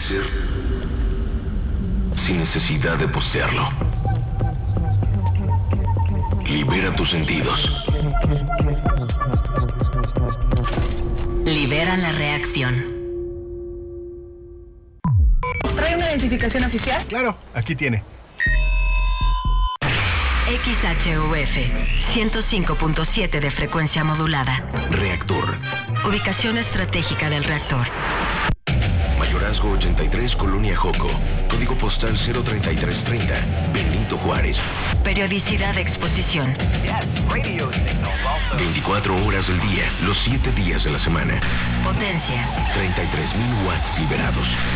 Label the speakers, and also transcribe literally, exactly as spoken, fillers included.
Speaker 1: ser sin necesidad de postearlo. Libera tus sentidos.
Speaker 2: Libera la reacción.
Speaker 3: ¿Trae una identificación oficial?
Speaker 4: Claro, aquí tiene.
Speaker 2: X H U F ciento cinco punto siete de frecuencia modulada.
Speaker 1: Reactor.
Speaker 2: Ubicación estratégica del reactor.
Speaker 1: Mayorazgo ochenta y tres, Colonia Joco. Código postal cero treinta y tres treinta. Benito Juárez.
Speaker 2: Periodicidad de exposición.
Speaker 1: veinticuatro horas del día, los siete días de la semana.
Speaker 2: Potencia.
Speaker 1: treinta y tres mil watts liberados.